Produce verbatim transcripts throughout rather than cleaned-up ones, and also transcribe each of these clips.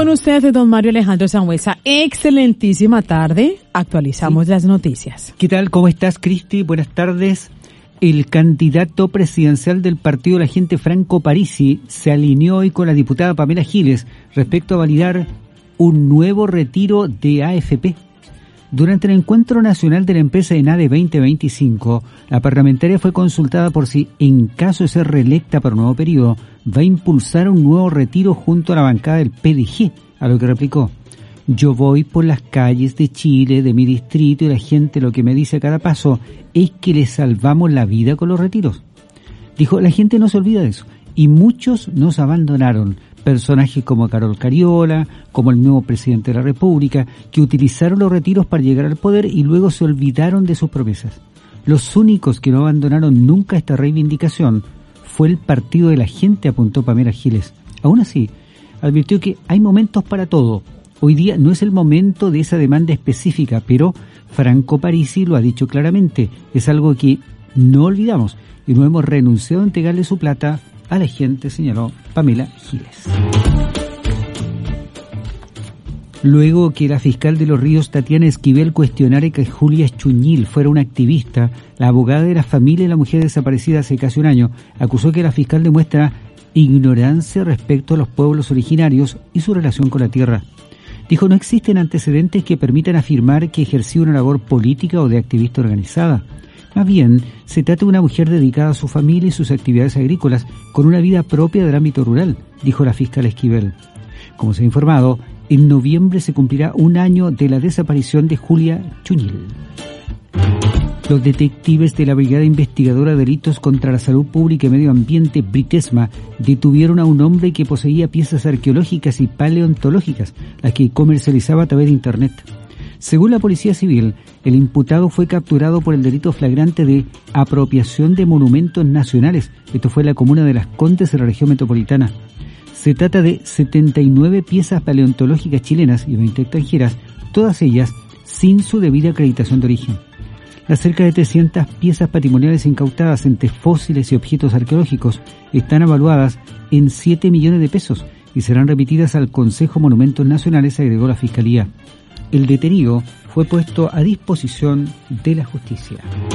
Con ustedes, don Mario Alejandro Sangüesa. Excelentísima tarde. Actualizamos sí. las noticias. ¿Qué tal? ¿Cómo estás, Cristi? Buenas tardes. El candidato presidencial del partido La Gente, Franco Parisi, se alineó hoy con la diputada Pamela Giles respecto a validar un nuevo retiro de A F P. Durante el encuentro nacional de la empresa ENADE veinte veinticinco, la parlamentaria fue consultada por si, en caso de ser reelecta para un nuevo periodo, va a impulsar un nuevo retiro junto a la bancada del P D G, a lo que replicó: yo voy por las calles de Chile, de mi distrito, y la gente lo que me dice a cada paso es que le salvamos la vida con los retiros. Dijo, la gente no se olvida de eso, y muchos nos abandonaron. Personajes como Carol Cariola, como el nuevo presidente de la República, que utilizaron los retiros para llegar al poder y luego se olvidaron de sus promesas. Los únicos que no abandonaron nunca esta reivindicación fue el Partido de la Gente, apuntó Pamela Giles. Aún así, advirtió que hay momentos para todo. Hoy día no es el momento de esa demanda específica, pero Franco Parisi lo ha dicho claramente. Es algo que no olvidamos y no hemos renunciado a entregarle su plata a la gente, señaló Pamela Giles. Luego que la fiscal de Los Ríos, Tatiana Esquivel, cuestionara que Julia Chuñil fuera una activista, la abogada de la familia de la mujer desaparecida hace casi un año acusó que la fiscal demuestra ignorancia respecto a los pueblos originarios y su relación con la tierra. Dijo, no existen antecedentes que permitan afirmar que ejerció una labor política o de activista organizada. Más bien, se trata de una mujer dedicada a su familia y sus actividades agrícolas, con una vida propia del ámbito rural, dijo la fiscal Esquivel. Como se ha informado, en noviembre se cumplirá un año de la desaparición de Julia Chuñil. Los detectives de la Brigada Investigadora de Delitos contra la Salud Pública y Medio Ambiente, Britesma, detuvieron a un hombre que poseía piezas arqueológicas y paleontológicas, las que comercializaba a través de Internet. Según la Policía Civil, el imputado fue capturado por el delito flagrante de apropiación de monumentos nacionales. Esto fue en la comuna de Las Condes, en la región metropolitana. Se trata de setenta y nueve piezas paleontológicas chilenas y veinte extranjeras, todas ellas sin su debida acreditación de origen. Las cerca de trescientas piezas patrimoniales incautadas entre fósiles y objetos arqueológicos están evaluadas en siete millones de pesos y serán remitidas al Consejo Monumentos Nacionales, agregó la Fiscalía. El detenido fue puesto a disposición de la justicia.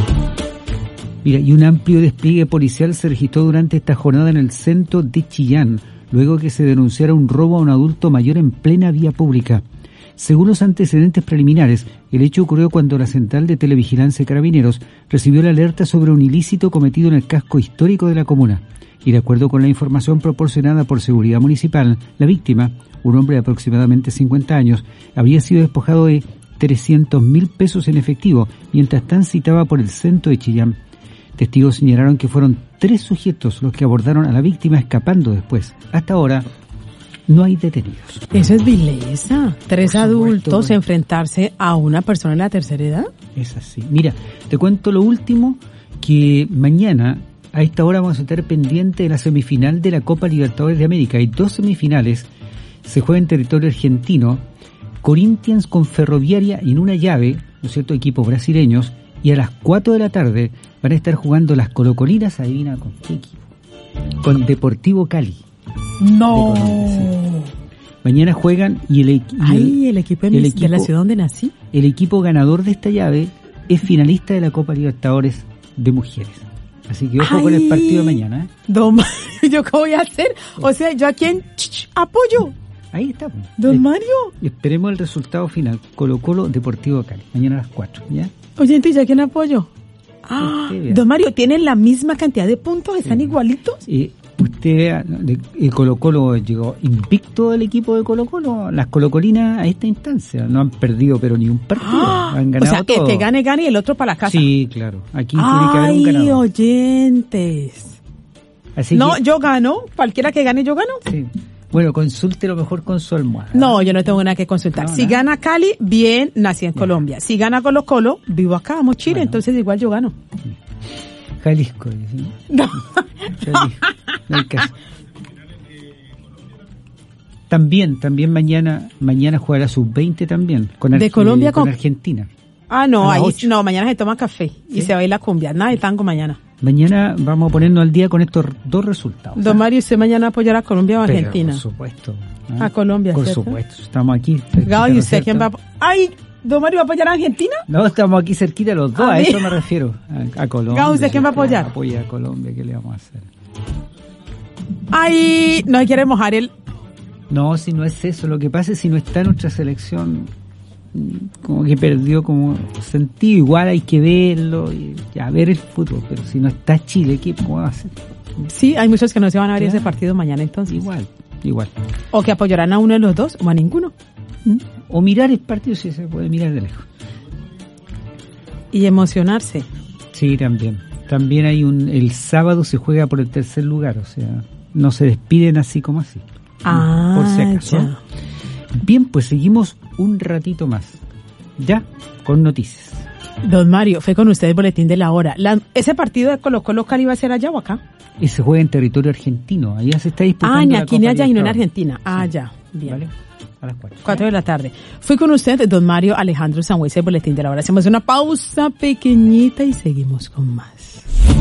Mira, y un amplio despliegue policial se registró durante esta jornada en el centro de Chillán, luego que se denunciara un robo a un adulto mayor en plena vía pública. Según los antecedentes preliminares, el hecho ocurrió cuando la Central de Televigilancia de Carabineros recibió la alerta sobre un ilícito cometido en el casco histórico de la comuna. Y de acuerdo con la información proporcionada por Seguridad Municipal, la víctima, un hombre de aproximadamente cincuenta años, había sido despojado de trescientos mil pesos en efectivo mientras transitaba por el centro de Chillán. Testigos señalaron que fueron tres sujetos los que abordaron a la víctima, escapando después. Hasta ahora no hay detenidos. Eso es vileza. Tres adultos enfrentarse a una persona en la tercera edad. Es así. Mira, te cuento lo último, que mañana a esta hora vamos a estar pendiente de la semifinal de la Copa Libertadores de América. Hay dos semifinales. Se juega en territorio argentino, Corinthians con Ferroviaria en una llave, ¿no es cierto?, equipos brasileños, y a las cuatro de la tarde van a estar jugando las colocolinas, adivina con qué equipo, con Deportivo Cali. No. De sí. Mañana juegan y el, y el, Ay, el, equipo, de, el mis, equipo de la ciudad donde nací. El equipo ganador de esta llave es finalista de la Copa Libertadores de Mujeres. Así que ojo Ay, con el partido de mañana. ¿eh? Don ¿yo qué voy a hacer? O sea, ¿yo a quién ch, apoyo? Ahí está. Don eh, Mario. Esperemos el resultado final. Colo-Colo, Deportivo Cali. Mañana a las cuatro, ¿ya? Oye, ¿y a quién apoyo? Ah, usted, don Mario, ¿tienen la misma cantidad de puntos? ¿Están sí. igualitos? Eh, usted vea, el Colo-Colo llegó invicto el equipo de Colo-Colo. Las colocolinas a esta instancia no han perdido pero ni un partido. Ah, han ganado o sea, todo. Que te gane, gane y el otro para la casa. Sí, claro. Aquí Ay, tiene que haber un ganador. Ay, oyentes. Así no, que, yo gano. Cualquiera que gane, yo gano. Sí. Bueno, consulte lo mejor con su almohada. No, yo no tengo nada que consultar. No, si nada. Gana Cali, bien, nací en ya. Colombia. Si gana Colo-Colo, vivo acá, amo Chile, bueno. Entonces igual yo gano. Jalisco. ¿Sí? No. Jalisco. No hay caso. También, también mañana, mañana jugará sub veinte también. Con ¿De Arge- Colombia con con Argentina. Ah, no, ahí, ocho. no, mañana se toma café y ¿Sí? se baila cumbia. Nada de tango mañana. Mañana vamos a ponernos al día con estos dos resultados. Don ¿eh? Mario, ¿usted mañana apoyará a Colombia o Pero, Argentina? por supuesto. ¿eh? A Colombia, por ¿cierto? supuesto, estamos aquí. Gao, ¿y usted quién va a... ¡Ay! ¿Don Mario va a apoyar a Argentina? No, estamos aquí cerquita los dos, a, a mí. eso me refiero, a, a Colombia. Gao, ¿usted quién va a apoyar? Apoya a Colombia, ¿qué le vamos a hacer? ¡Ay! No se quiere mojar el... No, si no es eso, lo que pasa es si no está nuestra selección, como que perdió como sentido, igual hay que verlo, y ya ver el fútbol, pero si no está Chile, ¿qué cómo va a hacer? Sí, hay muchos que no se van a ver ¿Ya? ese partido mañana entonces. Igual, igual. O que apoyarán a uno de los dos o a ninguno. ¿Mm? O mirar el partido si se puede mirar de lejos. Y emocionarse. Sí, también. También hay un, el sábado se juega por el tercer lugar, o sea, no se despiden así como así. Ah, por si acaso. ya. Bien, pues seguimos un ratito más. Ya, con noticias. Don Mario, fue con usted el boletín de la hora. La, ¿Ese partido de Colo Colo Cali va a ser allá o acá? Y se juega en territorio argentino. Allá se está disputando. Ah, ni la aquí Copa ni allá y no en Libertadores. Argentina. Ah, Sí. ya. Bien. ¿Vale? A las cuatro. Cuatro de la tarde. Fui con usted, don Mario Alejandro Sangüesa, el boletín de la hora. Hacemos una pausa pequeñita y seguimos con más.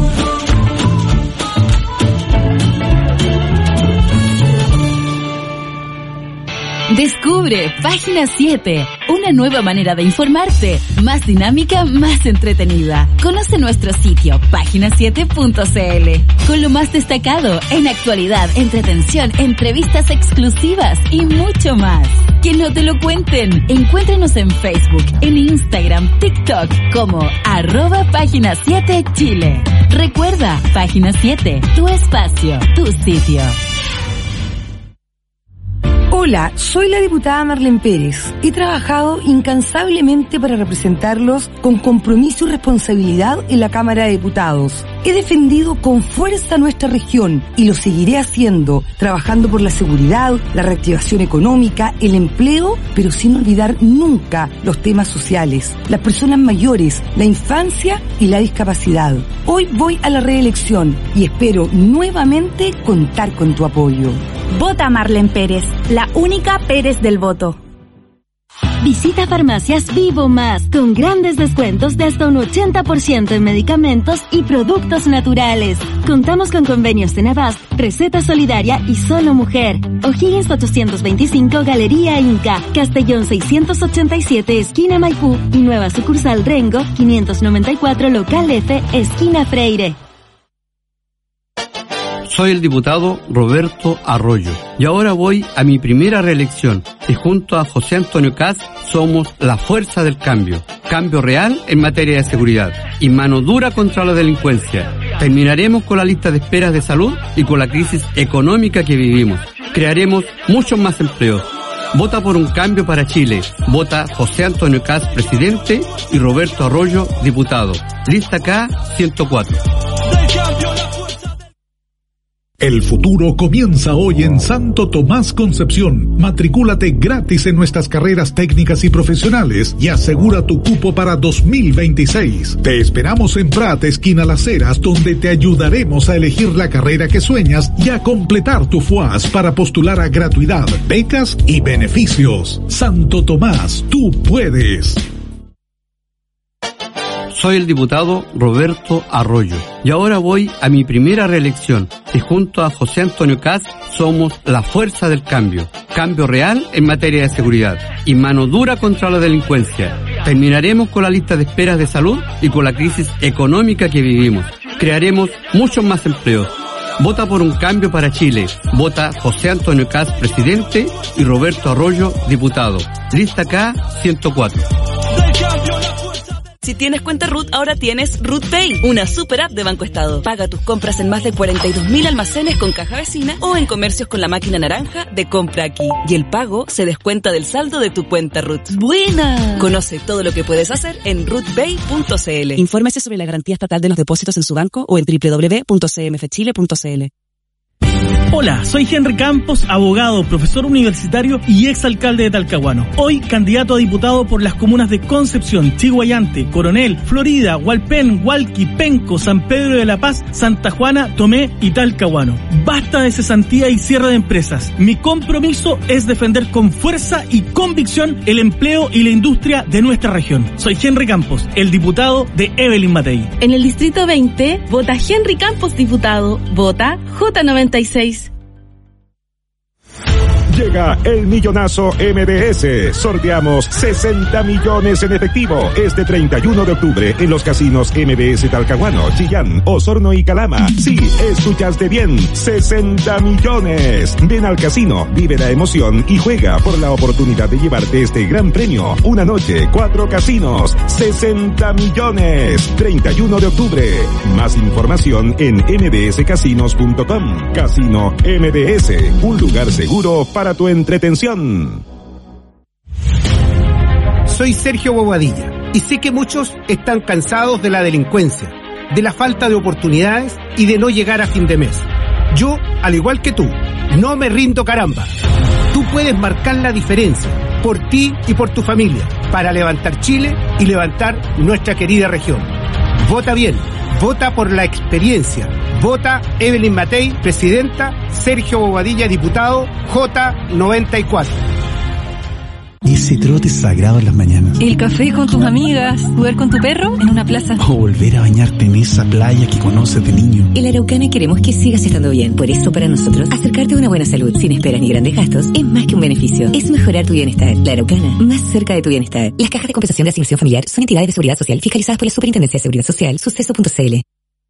Descubre Página siete, una nueva manera de informarte, más dinámica, más entretenida. Conoce nuestro sitio, página siete punto c l, con lo más destacado en actualidad, entretención, entrevistas exclusivas y mucho más. Que no te lo cuenten. Encuéntranos en Facebook, en Instagram, TikTok como arroba Página siete Chile. Recuerda, Página siete, tu espacio, tu sitio. Hola, soy la diputada Marlene Pérez. He trabajado incansablemente para representarlos con compromiso y responsabilidad en la Cámara de Diputados. He defendido con fuerza nuestra región y lo seguiré haciendo, trabajando por la seguridad, la reactivación económica, el empleo, pero sin olvidar nunca los temas sociales, las personas mayores, la infancia y la discapacidad. Hoy voy a la reelección y espero nuevamente contar con tu apoyo. Vota Marlene Pérez, la única Pérez del voto. Visita Farmacias Vivo Más, con grandes descuentos de hasta un ochenta por ciento en medicamentos y productos naturales. Contamos con convenios de Navast, Receta Solidaria y Solo Mujer. O'Higgins ochocientos veinticinco, Galería Inca, Castellón seiscientos ochenta y siete, esquina Maipú, y nueva sucursal Rengo, quinientos noventa y cuatro, local F, esquina Freire. Soy el diputado Roberto Arroyo y ahora voy a mi primera reelección y junto a José Antonio Caz somos la fuerza del cambio. Cambio real en materia de seguridad y mano dura contra la delincuencia. Terminaremos con la lista de esperas de salud y con la crisis económica que vivimos. Crearemos muchos más empleos. Vota por un cambio para Chile. Vota José Antonio Caz, presidente, y Roberto Arroyo, diputado. Lista K ciento cuatro. El futuro comienza hoy en Santo Tomás Concepción. Matricúlate gratis en nuestras carreras técnicas y profesionales y asegura tu cupo para dos mil veintiséis. Te esperamos en Prat, esquina Las Heras, donde te ayudaremos a elegir la carrera que sueñas y a completar tu F U A S para postular a gratuidad, becas y beneficios. Santo Tomás, tú puedes. Soy el diputado Roberto Arroyo y ahora voy a mi primera reelección y junto a José Antonio Caz somos la fuerza del cambio. Cambio real en materia de seguridad y mano dura contra la delincuencia. Terminaremos con la lista de esperas de salud y con la crisis económica que vivimos. Crearemos muchos más empleos. Vota por un cambio para Chile. Vota José Antonio Caz, presidente, y Roberto Arroyo, diputado. Lista K ciento cuatro. Si tienes cuenta Ruth, ahora tienes Ruth Pay, una super app de Banco Estado. Paga tus compras en más de cuarenta y dos mil almacenes con caja vecina o en comercios con la máquina naranja de Compra Aquí. Y el pago se descuenta del saldo de tu cuenta Ruth. ¡Buena! Conoce todo lo que puedes hacer en ruth pay punto c l. Infórmese sobre la garantía estatal de los depósitos en su banco o en doble u doble u doble u punto c m f chile punto c l. Hola, soy Henry Campos, abogado, profesor universitario y exalcalde de Talcahuano. Hoy candidato a diputado por las comunas de Concepción, Chiguayante, Coronel, Florida, Hualpén, Hualqui, Penco, San Pedro de la Paz, Santa Juana, Tomé y Talcahuano. Basta de cesantía y cierre de empresas. Mi compromiso es defender con fuerza y convicción el empleo y la industria de nuestra región. Soy Henry Campos, el diputado de Evelyn Matei. En el distrito veinte, vota Henry Campos diputado. Vota J noventa y seis. Llega el Millonazo M B S. Sorteamos sesenta millones en efectivo este treinta y uno de octubre en los casinos M B S Talcahuano, Chillán, Osorno y Calama. Sí, escuchaste bien, sesenta millones. Ven al casino, vive la emoción y juega por la oportunidad de llevarte este gran premio. Una noche, cuatro casinos, sesenta millones. treinta y uno de octubre. Más información en m b s casinos punto com. Casino M B S, un lugar seguro para tu entretención. Soy Sergio Bobadilla y sé que muchos están cansados de la delincuencia, de la falta de oportunidades y de no llegar a fin de mes. Yo, al igual que tú, no me rindo, caramba. Tú puedes marcar la diferencia por ti y por tu familia para levantar Chile y levantar nuestra querida región. Vota bien, vota por la experiencia. Vota Evelyn Matei, presidenta, Sergio Bobadilla, diputado, J noventa y cuatro. Ese trote sagrado en las mañanas. El café con tus amigas, jugar con tu perro en una plaza. O volver a bañarte en esa playa que conoces de niño. En La Araucana queremos que sigas estando bien. Por eso, para nosotros, acercarte a una buena salud sin esperas ni grandes gastos es más que un beneficio. Es mejorar tu bienestar. La Araucana, más cerca de tu bienestar. Las cajas de compensación de asignación familiar son entidades de seguridad social fiscalizadas por la Superintendencia de Seguridad Social, suceso punto c l.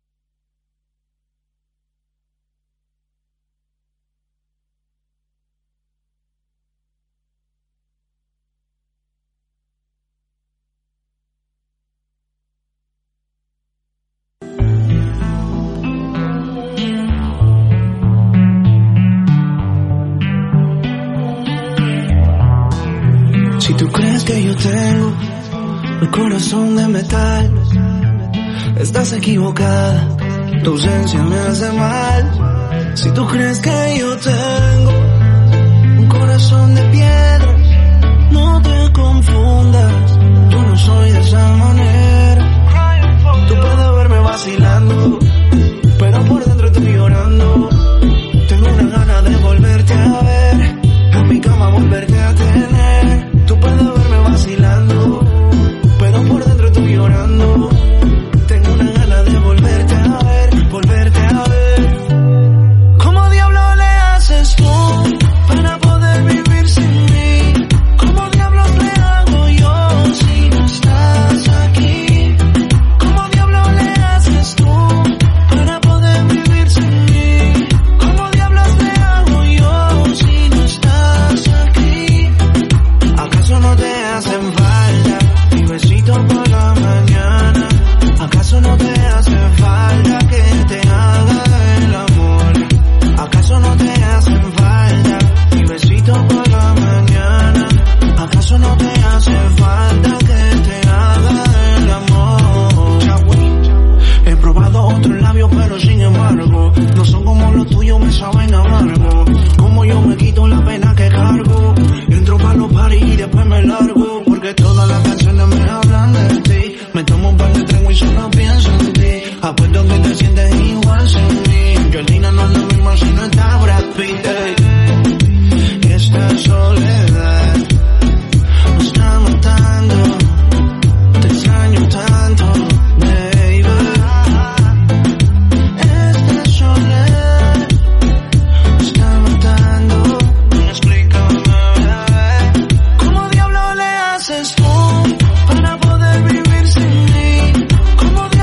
Si tú crees que yo tengo el corazón de metal, estás equivocada, tu ausencia me hace mal. Si tú crees que yo tengo un corazón de piedra, no te confundas, yo no soy de esa manera. Tú puedes verme vacilando, pero por dentro estoy llorando. Tengo una gana de volverte a ver, en mi cama volverte a tener. Tú puedes verme vacilando, pero por dentro estoy llorando. Tengo una gana de volverte a ver, volverte a ver. ¿Cómo diablo le haces tú para poder vivir sin mí? ¿Cómo diablos le hago yo si no estás aquí? ¿Cómo diablo le haces tú para poder vivir sin mí? ¿Cómo diablos le hago yo si no estás aquí? ¿Acaso no te hacen falta mi besito por la mañana? ¿Acaso no te hace falta que te haga el amor? ¿Acaso no te hacen falta mi besito por la mañana? ¿Acaso no te hace falta que te haga el amor? He probado otros labios pero sin embargo no son como los tuyos, me saben amargo. Como yo me quito la pena que cargo, entro pa' los paris y después me largo, porque todas las canciones me hablan de ti. Me tomo un par de tragos y solo pienso en ti. Apuesto que te sientes igual sin mí. Jolina no es lo mismo si no está Brad Pitt. Ey. Esta soledad me está matando. Te extraño tanto, baby. Esta soledad me está matando. Explícame, bebé. ¿Cómo diablo le haces tú para poder vivir sin mí? ¿Cómo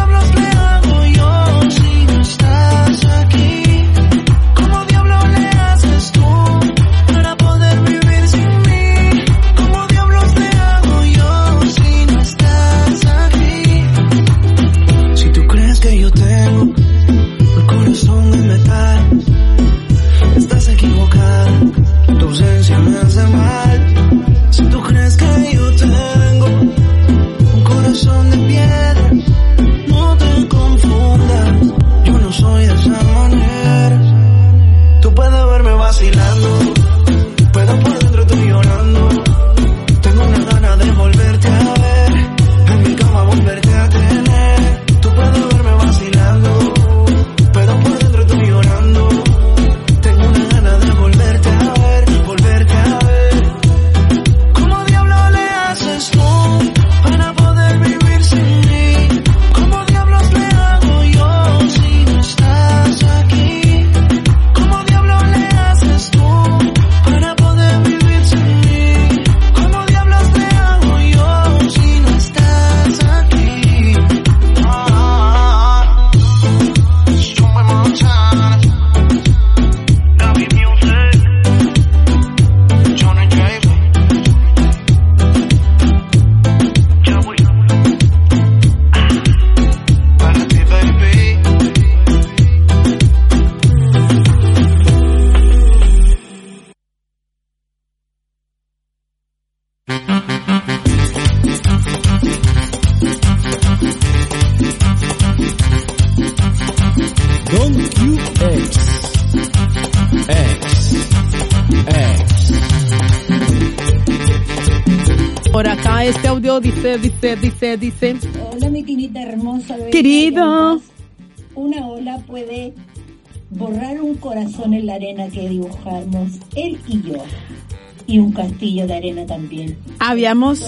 va este audio, dice, dice, dice, dice. Hola, mi tinita hermosa. Querido. Una ola puede borrar un corazón en la arena que dibujamos él y yo. Y un castillo de arena también. Habíamos...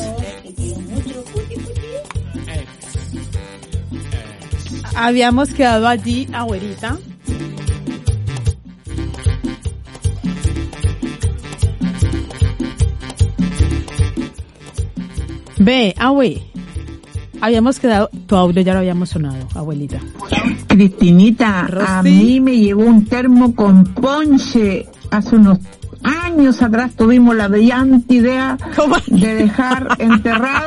Habíamos quedado allí, abuelita. Ve, abue. Habíamos quedado, tu audio ya lo habíamos sonado, abuelita. Cristinita, Rosy. A mí me llegó un termo con ponche hace unos años atrás. Tuvimos la brillante idea ¿Cómo? de dejar enterrado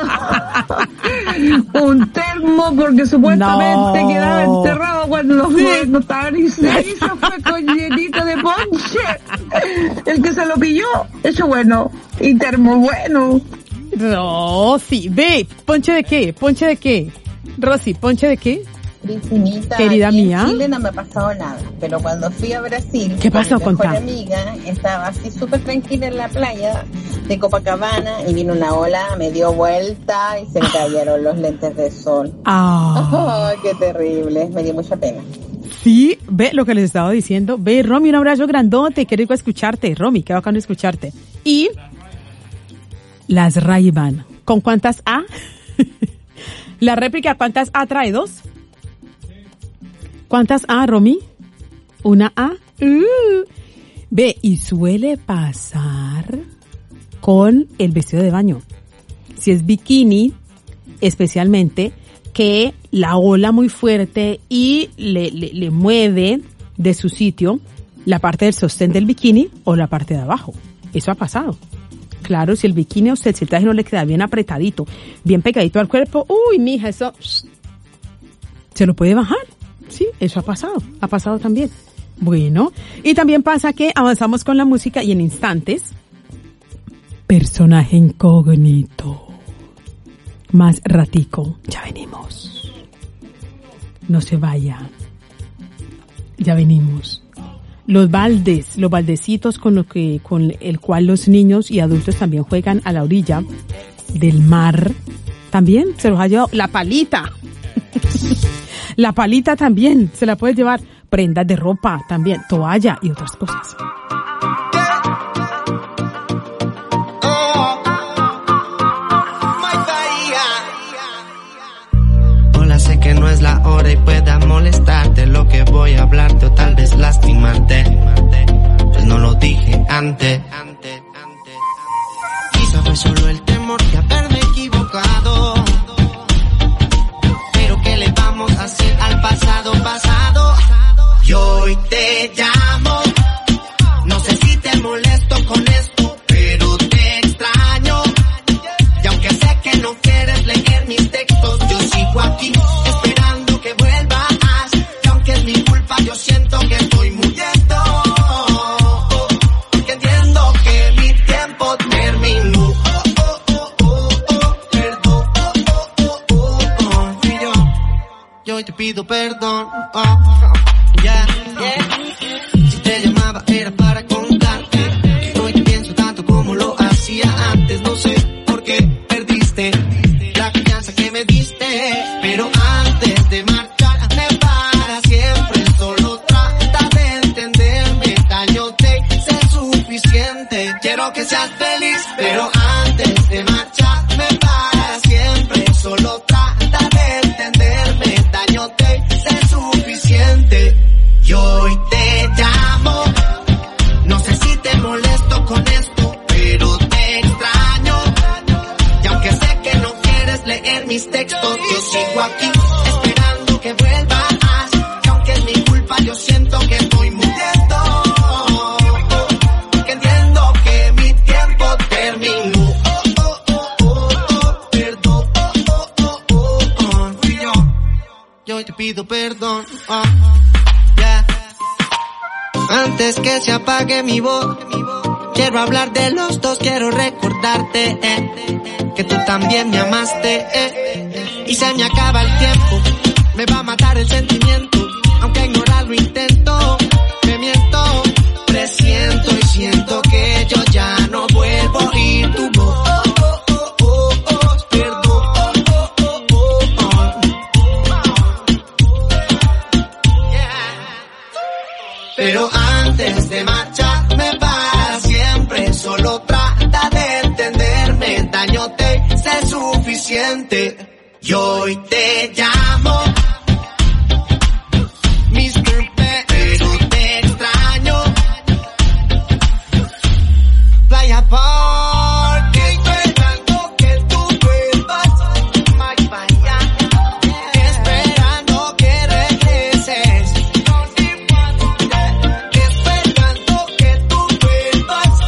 un termo porque supuestamente no. quedaba enterrado cuando los sí. no estaban y se hizo fue con llenito de ponche. El que se lo pilló, eso bueno, y termo bueno. Rosy, ve, ¿ponche de qué? ¿Ponche de qué? Rosy, ¿ponche de qué? Cristinita, querida mía. En Chile no me ha pasado nada, pero cuando fui a Brasil, ¿qué pasó con mi mejor amiga estaba así súper tranquila en la playa de Copacabana y vino una ola, me dio vuelta y se me cayeron los lentes de sol. Ah. Oh, qué terrible, me dio mucha pena. Sí, ve lo que les estaba diciendo. Ve, Romy, un abrazo grandote, qué rico escucharte, Romy, qué bacano escucharte. Y las Ray-Ban, ¿con cuántas A? La réplica, ¿cuántas A trae? ¿Dos? ¿Cuántas A, Romy? ¿Una A? Uh. Ve, y suele pasar con el vestido de baño. Si es bikini, especialmente, que la ola muy fuerte y le, le, le mueve de su sitio la parte del sostén del bikini o la parte de abajo. Eso ha pasado. Claro, si el bikini a usted, si el traje no le queda bien apretadito, bien pegadito al cuerpo, uy, mija, eso se lo puede bajar. Sí, eso ha pasado, ha pasado también. Bueno, y también pasa que avanzamos con la música y en instantes, personaje incógnito. Más ratico, ya venimos. No se vaya. Ya venimos. Los baldes, los baldecitos con lo que, con el cual los niños y adultos también juegan a la orilla del mar. También se los ha llevado la palita. La palita también se la puede llevar. Prendas de ropa también, toalla y otras cosas. Hola, sé que no es la hora y pueda molestarte lo que voy a hablarte o tal vez lastimarte. Pues no lo dije antes. Quizá fue solo el temor de haberme equivocado. Pero ¿qué le vamos a hacer al pasado pasado? Y hoy te llamo. No sé si te molesto con esto, pero te extraño. Y aunque sé que no quieres leer mis textos, yo sigo aquí esperando que vuelvas. Y aunque es mi culpa, yo siento que estoy muriendo. Porque entiendo que mi tiempo terminó. Perdón. Y yo, yo hoy te pido perdón. Yeah, yeah. Si te llamaba era para contarte que hoy te pienso tanto como lo hacía antes. No sé por qué perdiste la confianza que me diste, pero antes de marcharme para siempre solo trata de entenderme. Daño te hice suficiente, quiero que seas feliz, pero antes de marcharme para siempre solo trata de entenderme. Daño te hice suficiente. Y hoy te llamo, no sé si te molesto con esto, pero te extraño. Y aunque sé que no quieres leer mis textos, yo sigo aquí esperando que vuelvas. Y aunque es mi culpa, yo siento que estoy muriendo. Porque entiendo que mi tiempo terminó. Perdón. Y yo, yo hoy te pido perdón. Oh. Antes que se apague mi voz, quiero hablar de los dos, quiero recordarte eh, que tú también me amaste eh, y se me acaba el tiempo, me va a matar el sentimiento, aunque ignorarlo intento, me miento, presiento y siento que yo ya no vuelvo a oír tu voz. Oh, oh, oh, oh, daño te sé suficiente. Y hoy te llamo mister P, pero te extraño. Playa Park, esperando que tú vuelvas. Vaya, esperando que regreses. Esperando que tú vuelvas.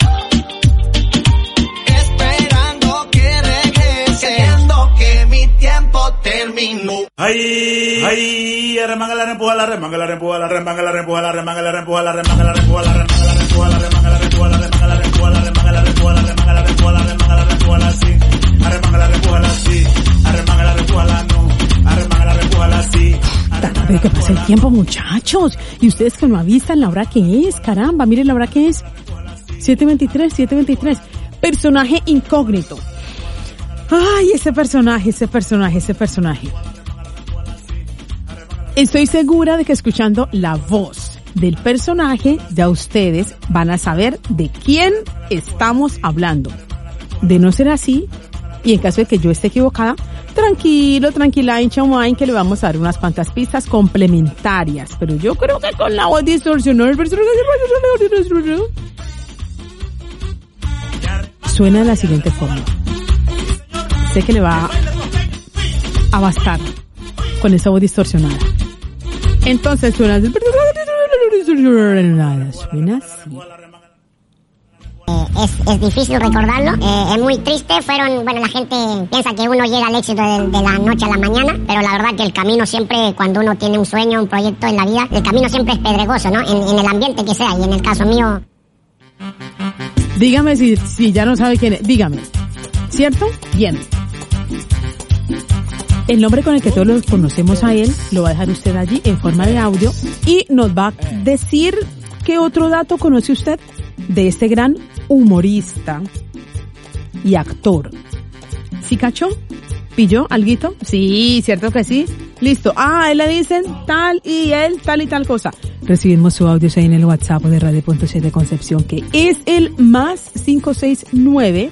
Esperando que regreses. Queriendo que mi tiempo terminó. Ay, ay, remanga la rempuja la remanga la rempuja la remanga la rempuja la remanga la rempuja la remanga la rempuja la remanga la rempuja la remanga la rempuja la remanga la rempuja la remanga la rempuja la remanga la rempuja la remanga la rempuja la sí, arremanga la rempuja la sí, arremanga la rempuja la no, arremanga la rempuja la sí. Pero que pasa el tiempo, muchachos, y ustedes que no avisan la hora que es, caramba, miren la hora que es, siete veintitrés, siete veintitrés, personaje incógnito. Ay, ese personaje, ese personaje, ese personaje. Estoy segura de que escuchando la voz del personaje, ya ustedes van a saber de quién estamos hablando. De no ser así, y en caso de que yo esté equivocada, tranquilo, tranquila, hincha wine, que le vamos a dar unas cuantas pistas complementarias. Pero yo creo que con la voz distorsionada el personaje suena de la siguiente forma. Sé que le va a bastar con esa voz distorsionada. Entonces suena así. Suena así. Eh, es, es difícil recordarlo, eh, es muy triste, fueron, bueno, la gente piensa que uno llega al éxito de, de la noche a la mañana, pero la verdad que el camino siempre, cuando uno tiene un sueño, un proyecto en la vida, el camino siempre es pedregoso, ¿no? En, en el ambiente que sea, y en el caso mío... Dígame si, si ya no sabe quién es, dígame, ¿cierto? Bien. El nombre con el que todos lo conocemos a él, lo va a dejar usted allí en forma de audio y nos va a decir qué otro dato conoce usted de este gran humorista y actor. ¿Sí cachó? ¿Pilló alguito? Sí, ¿cierto que sí? Listo. Ah, él le dicen tal y él tal y tal cosa. Recibimos su audio ahí en el WhatsApp de Radio Punto siete Concepción, que es el más cinco seis nueve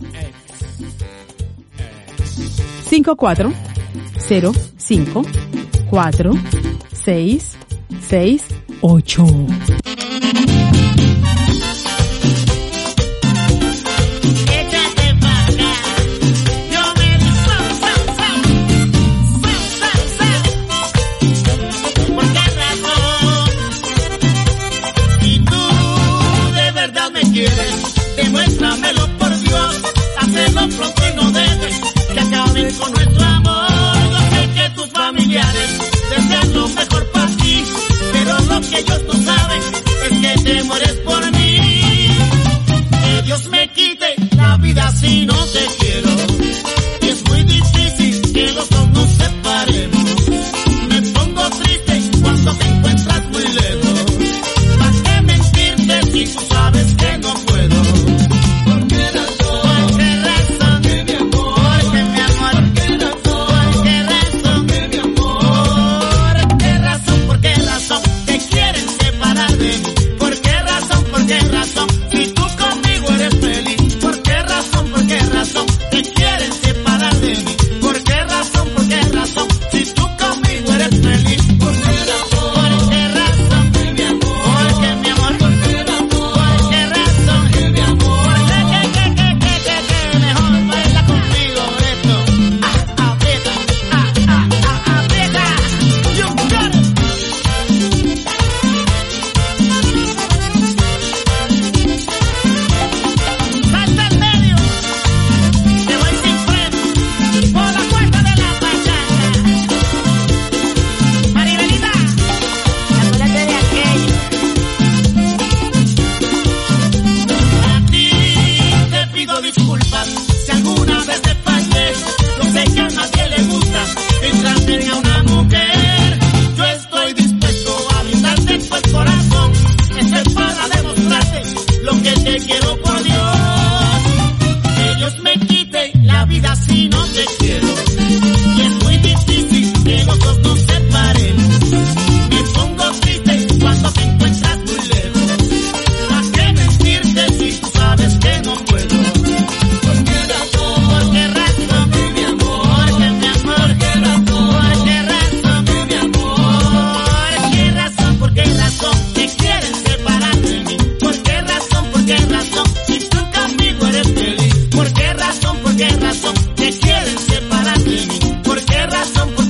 cinco cuatro cero cinco cuatro seis seis ocho. Demuéstramelo por Dios, hazlo pronto y no dejes que acaben con nuestro amor. Yo sé que tus familiares desean lo mejor para ti, pero lo que ellos no saben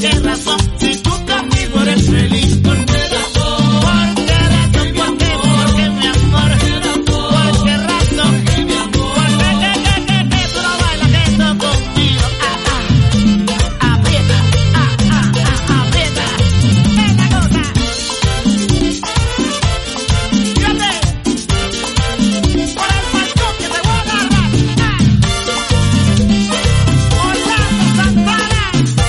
qué razón? Si tú conmigo eres feliz, ¿por qué razón? ¿Por qué razón? ¿Por qué? Porque mi amor. ¿Por qué razón? Porque mi amor. ¿Por qué, qué, qué, qué, qué? Tú no bailas esto conmigo. Ah, ah. Aprieta. Ah, ah, ah, aprieta. Es la cosa. Fíjate. Por el balcón que te voy a agarrar. Ah. Orlando Santana.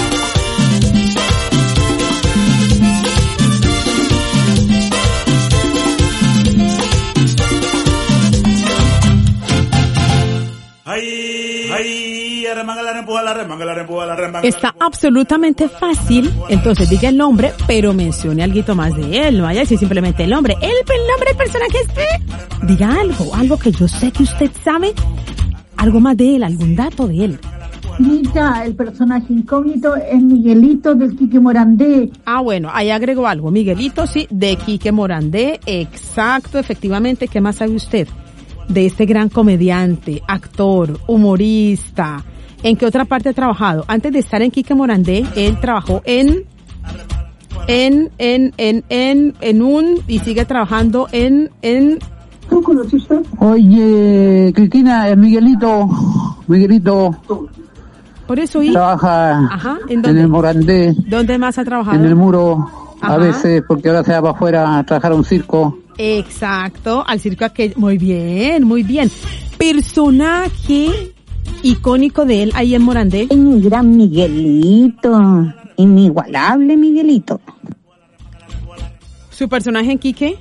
Ay, ay, arremanga la empuja la remanga la empuja la remanga. Está absolutamente fácil, entonces diga el nombre, pero mencione algo más de él, no vaya a decir simplemente el nombre. El, el nombre del personaje este, diga algo, algo que yo sé que usted sabe, algo más de él, algún dato de él. Mira, el personaje incógnito es Miguelito del Quique Morandé. Ah, bueno, ahí agrego algo, Miguelito, sí, de Quique Morandé, exacto, efectivamente. ¿Qué más sabe usted de este gran comediante, actor, humorista? ¿En qué otra parte ha trabajado? Antes de estar en Quique Morandé, él trabajó en, en, en, en, en, en un, y sigue trabajando en, en... ¿Tú conociste? Oye, Cristina, el Miguelito, Miguelito. Por eso, ¿y? Trabaja Ajá, ¿en en dónde? el Morandé, ¿Dónde más ha trabajado? en el muro, Ajá. a veces, porque ahora se va para afuera a trabajar a un circo. Exacto, al circo aquel. Muy bien, muy bien. Personaje icónico de él ahí en Morandé. Un gran Miguelito, inigualable Miguelito. ¿Su personaje en Quique?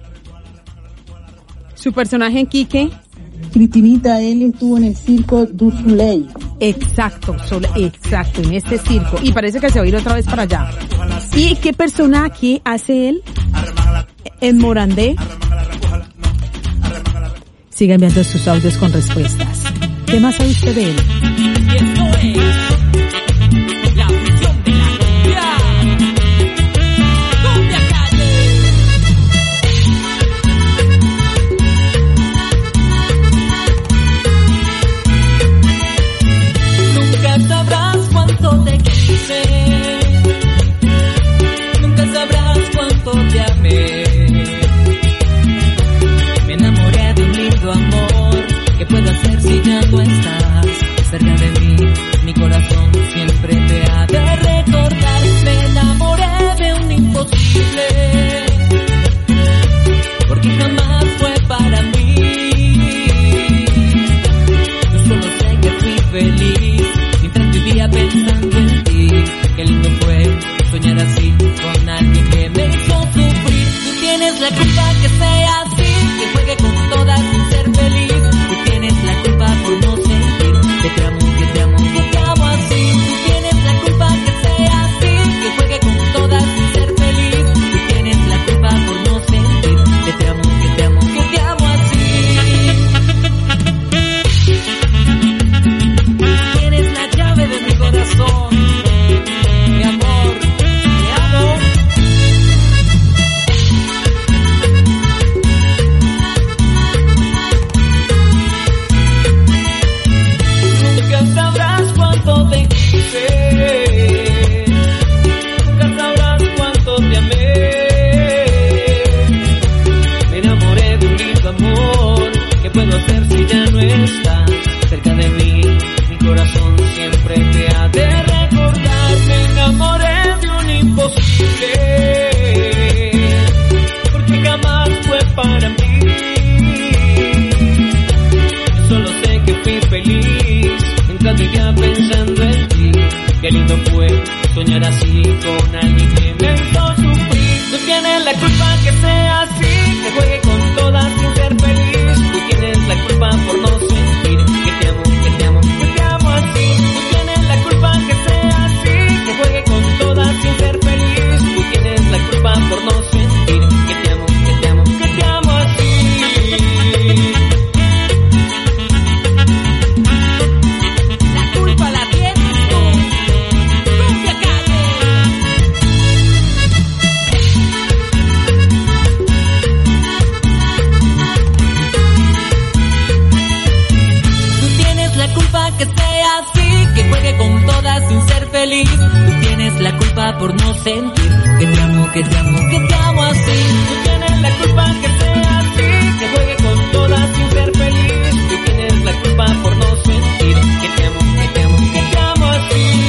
¿Su personaje en Quique? Cristinita, él estuvo en el circo du Soleil. Exacto, Sol- exacto, en este circo. Y parece que se va a ir otra vez para allá. ¿Y qué personaje hace él en Morandé? Siga enviando sus audios con respuestas. ¿Qué más sabe usted de él? Y esto es la fusión de la cumbia. Cumbia calle. Nunca sabrás cuánto te quise. Nunca sabrás cuánto te amé. Me enamoré de un lindo amor. ¿Qué puedo hacer si ya no estás cerca de mí? Mi corazón siempre te ha de recordar. Me enamoré de un imposible, porque jamás fue para mí. Yo solo sé que fui feliz mientras vivía pensando en ti. Qué lindo fue soñar así con alguien que me hizo sufrir. Tú tienes la culpa que sea así, que juegue con todas sin ser feliz. Tú tienes la culpa por no sentir que te amo, que te amo, que te amo así. Tú tienes la culpa que sea así, que juegue con todas sin ser feliz. Tú tienes la culpa por no sentir que te amo, que te amo, que te amo así. Tú tienes la llave de mi corazón, mi amor, te amo. Nunca sabrás cuánto te quise, nunca sabrás cuánto te amé. Me enamoré de un lindo amor. ¿Qué puedo hacer si ya no estás cerca de mí? Mi corazón siempre te ha de recordar. Me enamoré de un imposible, porque jamás fue para mí. Solo sé que fui feliz mientras vivía pensando en ti. Qué lindo fue soñar así con alguien que me hizo sufrir. Tú tienes la culpa que sea así, que juegue con todas sin ser feliz. Tú tienes la culpa por no sentir que te amo, que te amo, que te amo así. Tú tienes la culpa que sea así, que juegue con todas sin ser feliz. Tú tienes la culpa por no sentir que te amo, que te amo, que te amo así. La culpa la tienes tú. Cumbia calle. por no sentir que te amo, que te amo, que te amo así. Tú tienes la culpa que sea así, que juegue con todas sin ser feliz. Tú tienes la culpa por no sentir que te amo, que te amo, que te amo así.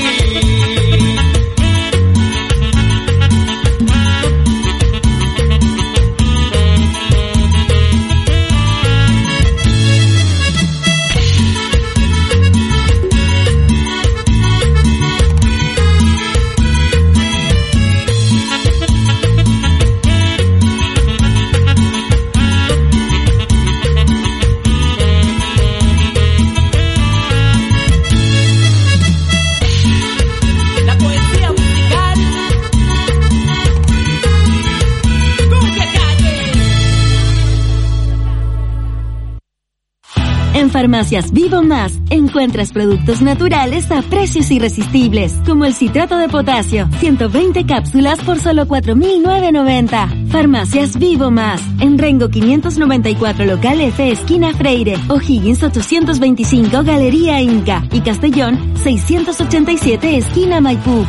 En Farmacias Vivo Más encuentras productos naturales a precios irresistibles, como el citrato de potasio, ciento veinte cápsulas por solo cuatro mil novecientos noventa. Farmacias Vivo Más, en Rengo quinientos noventa y cuatro local F, esquina Freire, O'Higgins ochocientos veinticinco, Galería Inca, y Castellón seiscientos ochenta y siete, esquina Maipú.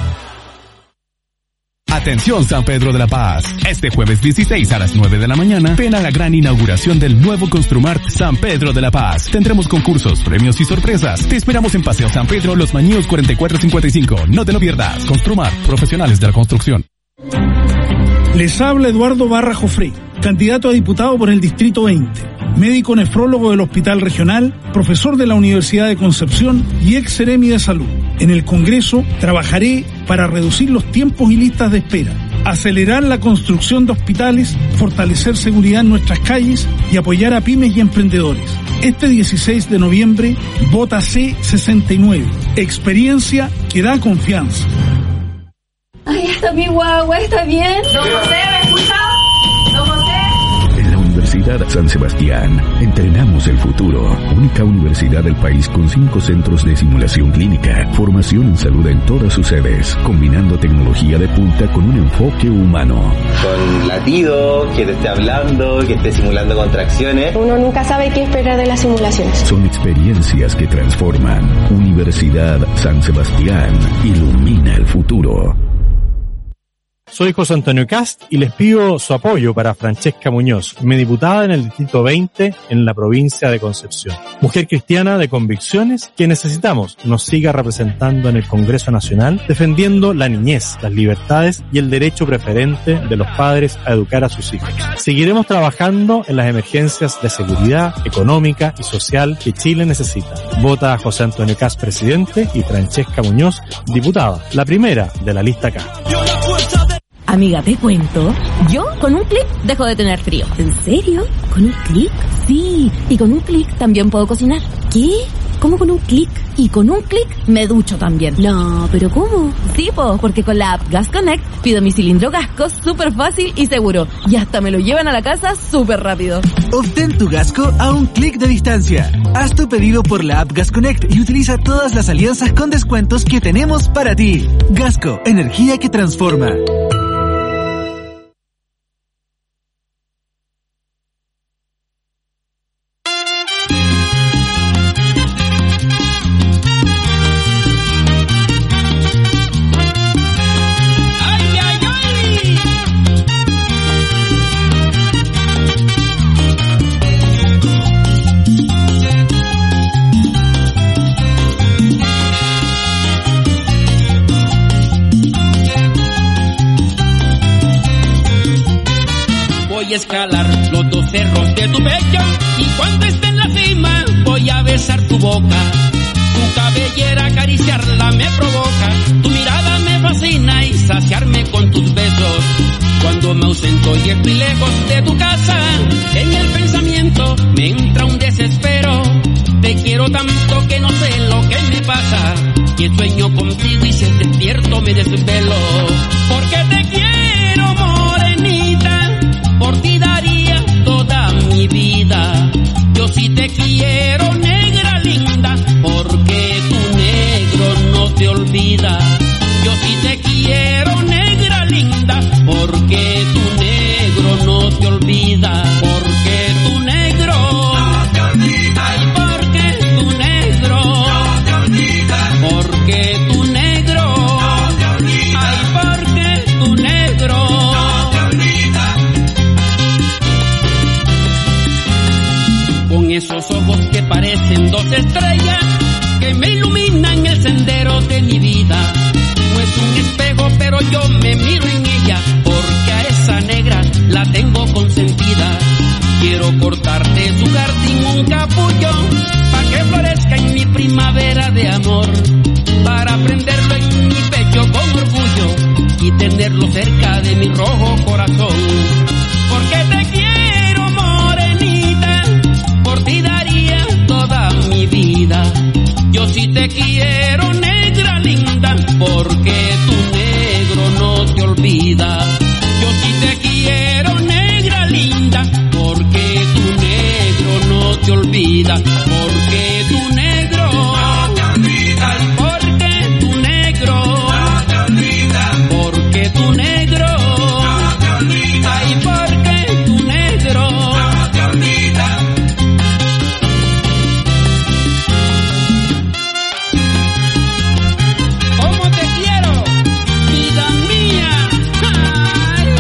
Atención San Pedro de la Paz. Este jueves dieciséis a las nueve de la mañana, ven a la gran inauguración del nuevo Construmart San Pedro de la Paz. Tendremos concursos, premios y sorpresas. Te esperamos en Paseo San Pedro, Los Mañíos cuarenta y cuatro cincuenta y cinco. No te lo pierdas. Construmart, profesionales de la construcción. Les habla Eduardo Barra Jofré, candidato a diputado por el Distrito veinte. Médico nefrólogo del Hospital Regional, profesor de la Universidad de Concepción y ex seremi de Salud. En el Congreso trabajaré para reducir los tiempos y listas de espera, acelerar la construcción de hospitales, fortalecer seguridad en nuestras calles y apoyar a pymes y emprendedores. Este dieciséis de noviembre, vota C sesenta y nueve. Experiencia que da confianza. Ahí está mi guagua, ¿está bien? Don José, ¿me escucha? Don José. En la Universidad San Sebastián, entrenamos el futuro. Única universidad del país con cinco centros de simulación clínica, formación en salud en todas sus sedes, combinando tecnología de punta con un enfoque humano. Con latido, que te esté hablando, que esté simulando contracciones. Uno nunca sabe qué esperar de las simulaciones. Son experiencias que transforman. Universidad San Sebastián, ilumina el futuro. Soy José Antonio Cast y les pido su apoyo para Francesca Muñoz, mi diputada en el Distrito veinte en la provincia de Concepción. Mujer cristiana de convicciones que necesitamos nos siga representando en el Congreso Nacional, defendiendo la niñez, las libertades y el derecho preferente de los padres a educar a sus hijos. Seguiremos trabajando en las emergencias de seguridad económica y social que Chile necesita. Vota a José Antonio Cast presidente y Francesca Muñoz diputada, la primera de la lista K. Amiga, te cuento. Yo, con un clic, dejo de tener frío. ¿En serio? ¿Con un clic? Sí, y con un clic también puedo cocinar. ¿Qué? ¿Cómo con un clic? Y con un clic me ducho también. No, ¿pero cómo? Sí, po, porque con la app Gas Connect pido mi cilindro Gasco súper fácil y seguro. Y hasta me lo llevan a la casa súper rápido. Obtén tu Gasco a un clic de distancia. Haz tu pedido por la app Gas Connect y utiliza todas las alianzas con descuentos que tenemos para ti. Gasco, energía que transforma. Escalar los dos cerros de tu pecho y cuando esté en la cima voy a besar tu boca. Tu cabellera acariciarla me provoca, tu mirada me fascina y saciarme con tus besos. Cuando me ausento y estoy lejos de tu casa, en el pensamiento me entra un desespero. Te quiero tanto que no sé lo que me pasa, que sueño contigo y si despierto me desvelo. Porque te quiero, morenita, por ti daría toda mi vida. Yo sí te quiero, negra linda, porque tu negro no te olvida. Yo sí te quiero, negra linda, porque tu negro no te olvida. Porque tu negro no te olvida. Ay, porque tu negro no te olvida. Porque tu negro no te olvida. Ay, porque me miro en ella, porque a esa negra la tengo consentida. Quiero cortarte su jardín un capullo, pa' que florezca en mi primavera de amor, para prenderlo en mi pecho con orgullo y tenerlo cerca de mi rojo corazón. Porque te quiero, morenita, por ti daría toda mi vida. Yo sí te quiero, negra linda, porque tu negro no te olvida. Yo sí te quiero, negra linda, porque tu negro no te olvida. Porque tu negro no te olvida. Porque tu negro no te olvida. Porque tu negro no te olvida. Ay, porque tu negro no te olvida. ¿Cómo te quiero, vida mía? Ay.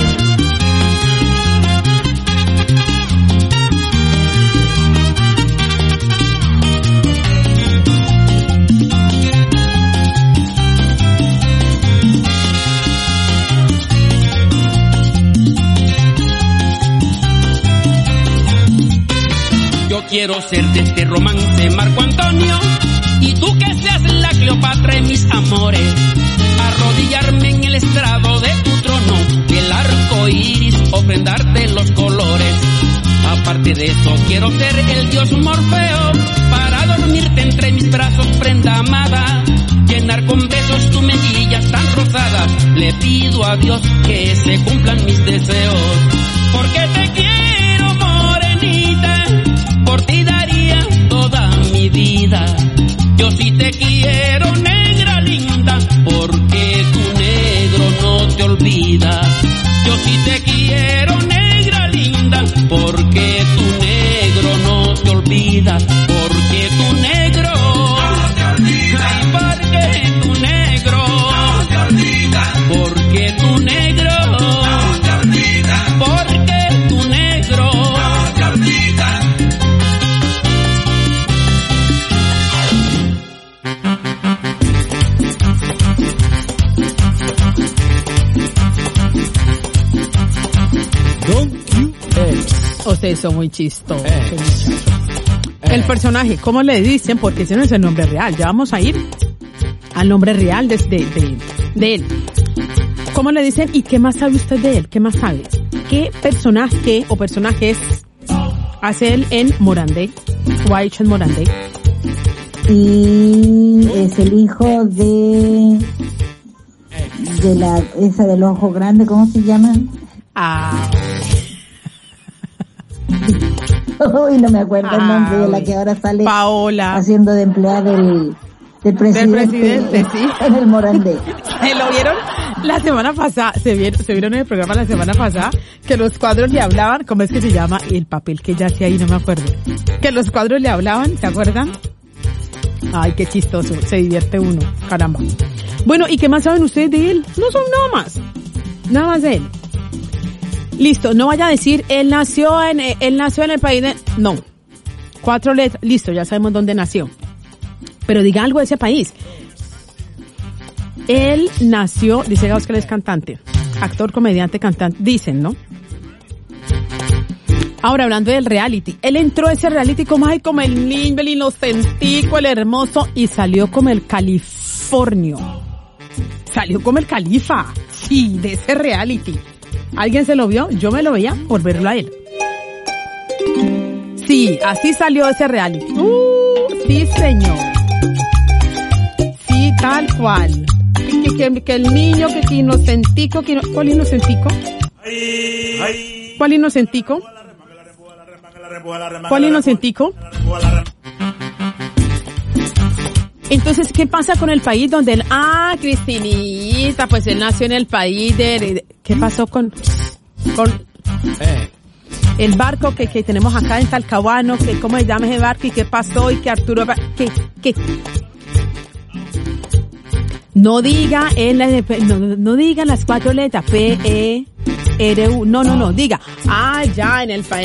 Yo quiero ser de este romance Marco Antonio, y tú que seas la Cleopatra de mis amores, arrodillarme en el estrado de tu trono, el arco iris ofrendarte los colores. Aparte de eso quiero ser el dios Morfeo, para dormirte entre mis brazos, prenda amada, llenar con besos tu mejillas tan rosadas. Le pido a Dios que se cumplan mis deseos, porque te quiero, morenita, por ti daría toda mi vida. Yo sí te quiero, negra linda, porque tu negro no te olvida. Yo sí te quiero, negra linda, porque tu negro no te olvida. Porque tu negro no te olvida. Ay, porque tu negro no te olvida. Porque tu negro no te olvida. Porque tu negro no te olvida. Ustedes son muy chistosos. El personaje, ¿cómo le dicen? Porque ese no es el nombre real. Ya vamos a ir al nombre real de, de, de, de él. ¿Cómo le dicen? ¿Y qué más sabe usted de él? ¿Qué más sabe? ¿Qué personaje o personajes hace él en Morandé? ¿O ha hecho en Morandé? Y es el hijo de de la esa del ojo grande, ¿cómo se llama? Ah. Uy, no me acuerdo ah, el nombre de la que ahora sale Paola, haciendo de empleada del, del presidente, del presidente sí. En el Morandé. ¿Se lo vieron la semana pasada? ¿Se vieron, se vieron en el programa la semana pasada? Que los cuadros le hablaban, ¿cómo es que se llama? El papel que ya hacía ahí, no me acuerdo. Que los cuadros le hablaban, ¿se acuerdan? Ay, qué chistoso, se divierte uno, caramba. Bueno, ¿y qué más saben ustedes de él? No son nada más, nada más de él. Listo, no vaya a decir, él nació en, él nació en el país de... No. Cuatro letras, listo, ya sabemos dónde nació. Pero diga algo de ese país. Él nació, dice Gauss que él es cantante, actor, comediante, cantante, dicen, ¿no? Ahora, hablando del reality, él entró a ese reality como, ay, como el niño, el inocentico, el hermoso, y salió como el Californio. Salió como el califa, sí, de ese reality. ¿Alguien se lo vio? Yo me lo veía por verlo a él. Sí, así salió ese reality. Uh, sí, señor. Sí, tal cual. Que, que, que el niño, que, que inocentico, que, ¿cuál inocentico? ¿Cuál inocentico? ¿Cuál inocentico? Entonces, ¿qué pasa con el país donde él... Ah, Cristinita, pues él nació en el país de... ¿Qué pasó con... con eh. el barco que, que tenemos acá en Talcahuano? Que, ¿cómo se llama ese barco? ¿Y qué pasó? ¿Y que Arturo... ¿Qué? ¿Qué? No diga en la... No, no diga las cuatro letras. P, E, R, U. No, no, no. Diga. Ah, ya, en el país...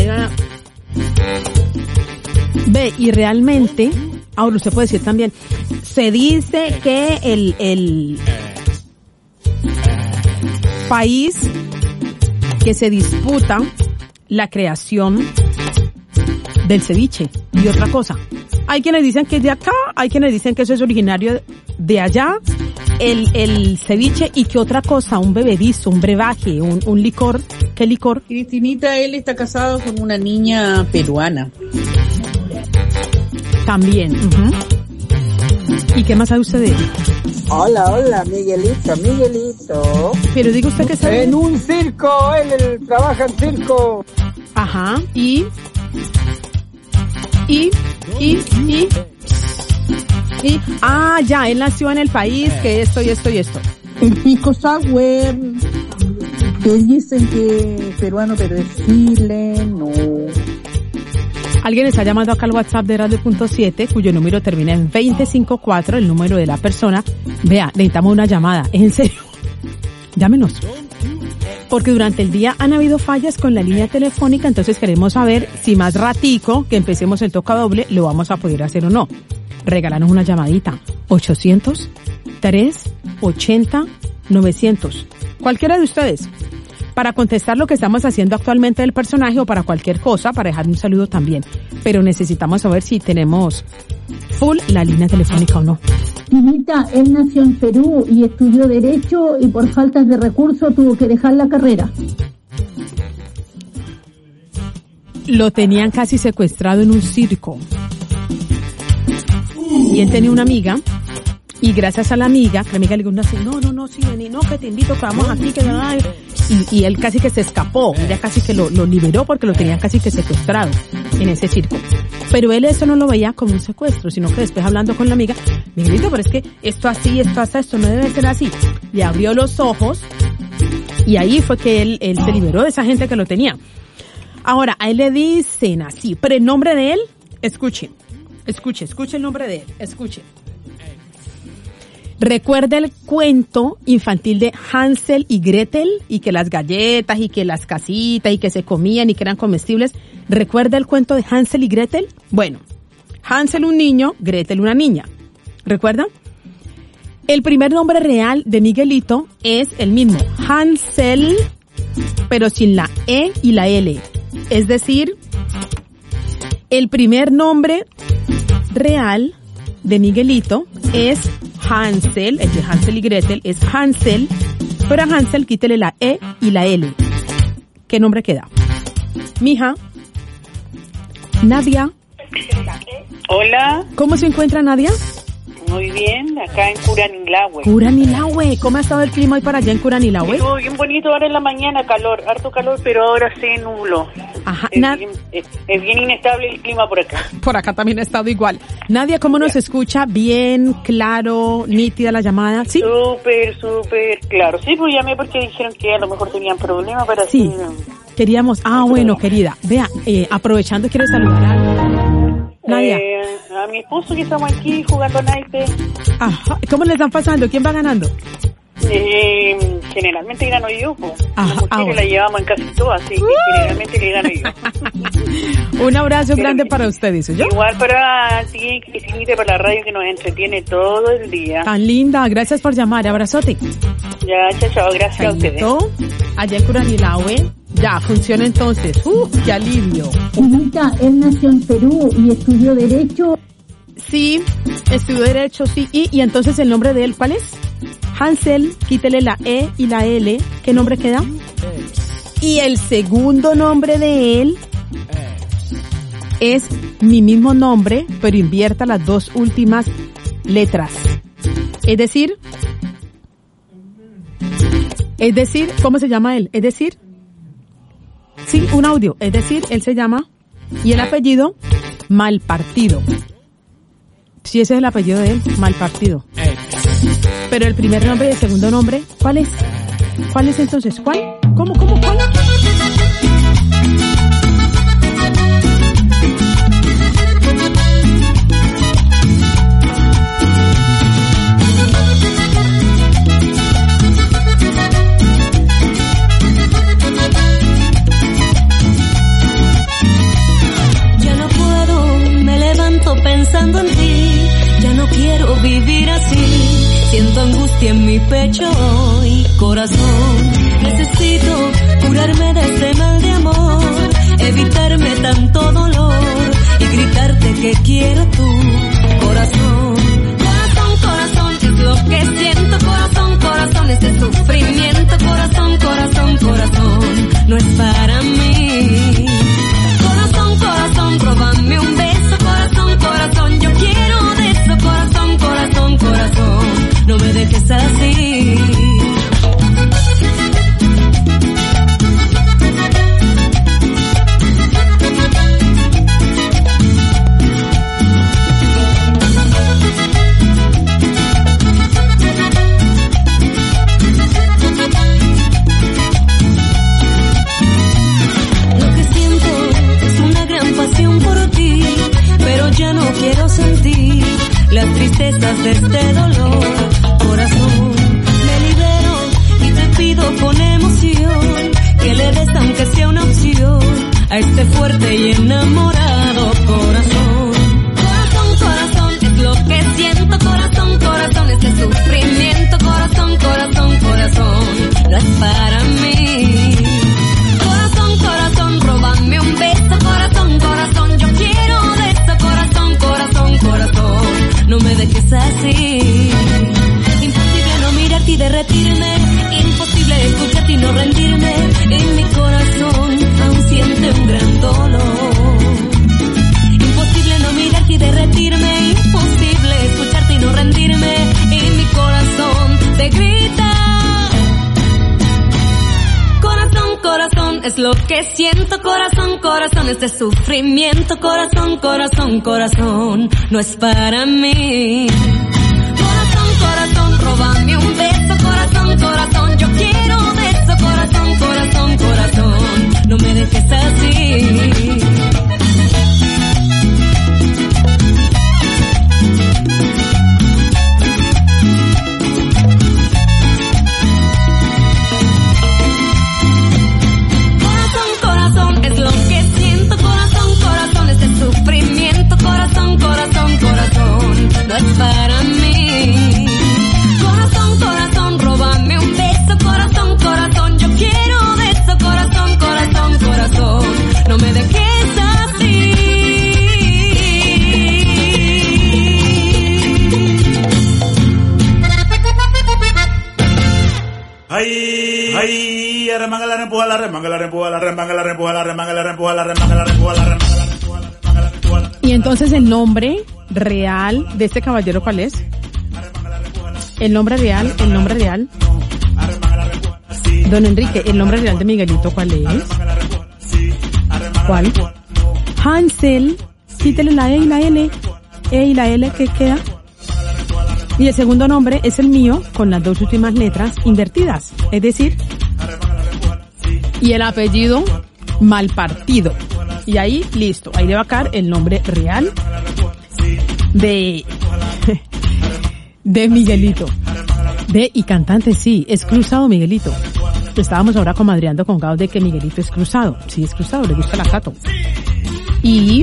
Ve, y realmente... Ahora usted puede decir también, se dice que el, el, país que se disputa la creación del ceviche y otra cosa. Hay quienes dicen que es de acá, hay quienes dicen que eso es originario de allá, el, el ceviche, y que otra cosa, un bebedizo, un brebaje, un, un licor. ¿Qué licor? Cristinita, él está casado con una niña peruana. También. Uh-huh. ¿Y qué más sabe usted de él? Hola, hola, Miguelito, Miguelito. Pero diga usted que sabe. En un circo, él, él trabaja en circo. Ajá, y... Y, y, y... Y, ah, ya, él nació en el país que esto y esto y esto. El Pico Sour, que dicen que es peruano, pero es chileno. Alguien está llamando acá al WhatsApp de Radio Punto siete, cuyo número termina en veinte cincuenta y cuatro, el número de la persona. Vea, necesitamos una llamada, ¿es en serio? Llámenos. Porque durante el día han habido fallas con la línea telefónica, entonces queremos saber si más ratico que empecemos el toca doble lo vamos a poder hacer o no. Regálanos una llamadita. ochocientos, trescientos ochenta, novecientos. Cualquiera de ustedes. Para contestar lo que estamos haciendo actualmente del personaje o para cualquier cosa, para dejar un saludo también. Pero necesitamos saber si tenemos full la línea telefónica o no. Cristinita, él nació en Perú y estudió Derecho y por faltas de recursos tuvo que dejar la carrera. Lo tenían casi secuestrado en un circo. Y él tenía una amiga, y gracias a la amiga, la amiga le dijo así, no, no, no, sí, vení, no, que te invito, que vamos aquí, que no, y, y él casi que se escapó, ella casi que lo, lo liberó porque lo tenían casi que secuestrado en ese circo. Pero él eso no lo veía como un secuestro, sino que después hablando con la amiga, Miguelito, pero es que esto así, esto así, esto no debe ser así. Le abrió los ojos, y ahí fue que él, él se liberó de esa gente que lo tenía. Ahora, a él le dicen así, pero el nombre de él, escuchen. Escuche, escuche el nombre de él, escuche. Recuerda el cuento infantil de Hansel y Gretel, y que las galletas, y que las casitas, y que se comían, y que eran comestibles. ¿Recuerda el cuento de Hansel y Gretel? Bueno, Hansel un niño, Gretel una niña. ¿Recuerdan? El primer nombre real de Miguelito es el mismo, Hansel, pero sin la E y la L. Es decir, el primer nombre real de Miguelito es Hansel, el de Hansel y Gretel es Hansel, pero a Hansel quítele la E y la L. ¿Qué nombre queda? Mija. Nadia. Hola. ¿Cómo se encuentra Nadia? Muy bien, acá en Curanilahue. Curanilahue, ¿cómo ha estado el clima hoy para allá en Curanilahue? Estuvo bien bonito ahora en la mañana, calor, harto calor, pero ahora se nubló. Ajá. Es, Na- bien, es, es bien inestable el clima por acá. Por acá también ha estado igual. Nadia, ¿cómo nos escucha? Bien, claro, nítida la llamada, ¿sí? Súper, súper claro. Sí, pues llamé porque dijeron que a lo mejor tenían problemas para Sí, hacer... queríamos, ah, bueno, querida, vea, eh, aprovechando, ¿quiere saludar a Nadia? Eh, a mi esposo que estamos aquí jugando naipe. Ajá, ¿cómo le están pasando? ¿Quién va ganando? Eh, generalmente gano yo, pues. Ajá, Las mujeres ah, bueno. la llevamos en casi todo, así que generalmente le gano yo. Un abrazo grande para ustedes, ¿yo? Igual para ti, Cristinita, para la radio que nos entretiene todo el día. Tan linda, gracias por llamar, abrazote. Ya, chao, chao, gracias a ustedes. Chaito. Allá en Curanilahue, ya, funciona entonces. ¡Uh, qué alivio! Cristinita, él nació en Perú y estudió Derecho. Sí, estudió Derecho, sí. Y, y entonces el nombre de él, ¿cuál es? Hansel, quítele la E y la L. ¿Qué nombre queda? Y el segundo nombre de él es mi mismo nombre, pero invierta las dos últimas letras. Es decir, es decir, ¿cómo se llama él? Es decir, sí, un audio. Es decir, él se llama, y el apellido, Malpartido. Sí, ese es el apellido de él, Malpartido. Pero el primer nombre y el segundo nombre, ¿cuál es? ¿Cuál es entonces? ¿Cuál? ¿Cómo, cómo, cuál? Ya no puedo, me levanto pensando en ti. Ya no quiero vivir así. Siento angustia en mi pecho y corazón. quiero tu corazón. Corazón, corazón, es lo que siento. Corazón, corazón, este sufrimiento. Corazón, corazón, corazón, no es para mí. Corazón, corazón, róbame un beso. Corazón, corazón, yo quiero de eso. Corazón, corazón, corazón, no me dejes así. Ya no quiero sentir las tristezas de este dolor. Corazón, me libero y te pido con emoción que le des aunque sea una opción a este fuerte y enamorado corazón. Corazón, corazón, es lo que siento. Corazón, corazón, este sufrimiento. Corazón, corazón, corazón, no es para mí. Corazón, corazón, róbame un beso. Corazón, corazón, yo quiero de eso. Corazón, corazón, corazón, no me dejes así. Imposible no mirarte y derretirme. Imposible escucharte y no rendirme. En mi corazón aún siente un gran dolor. Imposible no mirarte y derretirme. Imposible escucharte y no rendirme. En mi corazón te grita. Corazón, corazón, es lo que siento. Corazón, corazón, este sufrimiento. Corazón, corazón, corazón, no es para mí. Corazón, corazón, róbame un beso. Corazón, corazón, yo quiero de eso. Corazón, corazón, corazón, no me dejes así. Corazón, corazón, corazón, no es para mí. Corazón, corazón, róbame un beso. Corazón, corazón, yo quiero de eso. Corazón, corazón, corazón, no me dejes así. Ay, ay, remanga la rempuja la remanga la rempuja la remanga la rempuja la remanga la rempuja la remanga la rempuja la remanga. Y entonces el nombre real de este caballero, ¿cuál es? El nombre real, el nombre real. Don Enrique, el nombre real de Miguelito, ¿cuál es? ¿Cuál? Hansel. Quítale la E y la L. E y la L, ¿qué queda? Y el segundo nombre es el mío, con las dos últimas letras invertidas. Es decir, y el apellido, Malpartido. Y ahí, listo, ahí le va a caer el nombre real de, de Miguelito. De, y cantante, sí, es cruzado Miguelito. Estábamos ahora comadreando con Gao de que Miguelito es cruzado. Sí, es cruzado, le gusta la Cato. Y,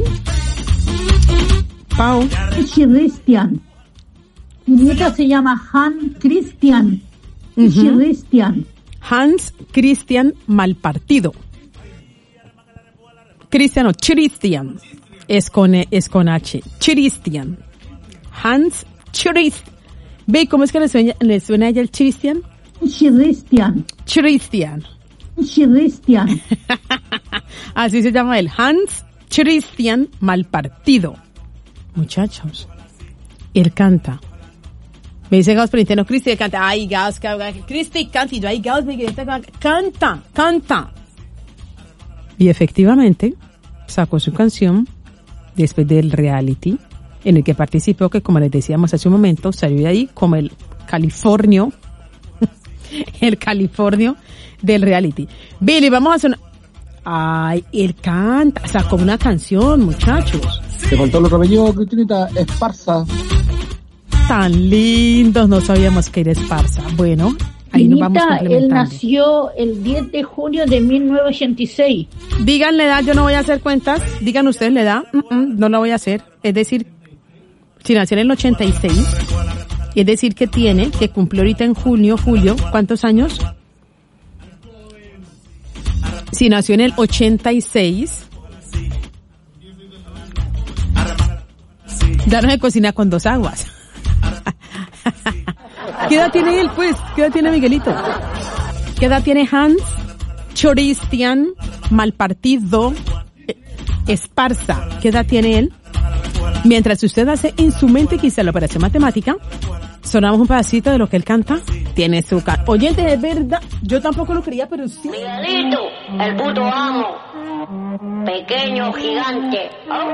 Pau. Christian. Mi nieta se llama Hans Christian. Uh-huh. Christian. Hans Christian Malpartido. Cristiano, Christian, es con, es con H, Christian, Hans Christian. ¿Ve cómo es que le suena, le suena a ella el Christian? Christian. Christian. Christian. Así se llama él, Hans Christian Malpartido. Muchachos, él canta. Me dice Gaos Perinteno, Cristi canta, ay Gaos, Cristi canta, y yo, ay Gaos, canta, canta. Y efectivamente sacó su canción después del reality en el que participó, que como les decíamos hace un momento, salió de ahí como el Californio, el Californio del reality. Billy, vamos a hacer una... Ay, él canta, sacó una canción, muchachos. Te faltó lo rebellió, Cristinita, Esparza. Tan lindos, no sabíamos que era Esparza. Bueno, ahí nos vamos complementando. Él nació el diez de junio de mil novecientos ochenta y seis. Digan la edad, yo no voy a hacer cuentas. Digan ustedes la edad, uh-uh, no la voy a hacer. Es decir, si nació en el ochenta y seis, es decir que tiene, que cumplió ahorita en junio, julio, ¿cuántos años? Si nació en el ochenta y seis, Ya no se cocina con dos aguas. ¿Qué edad tiene él, pues? ¿Qué edad tiene Miguelito? ¿Qué edad tiene Hans Choristian Malpartido Esparza? ¿Qué edad tiene él? Mientras usted hace en su mente quizá la operación matemática, sonamos un pedacito de lo que él canta. Tiene su... Ca- Oyente, es verdad. Yo tampoco lo creía, pero sí. Miguelito, el puto amo. Pequeño gigante.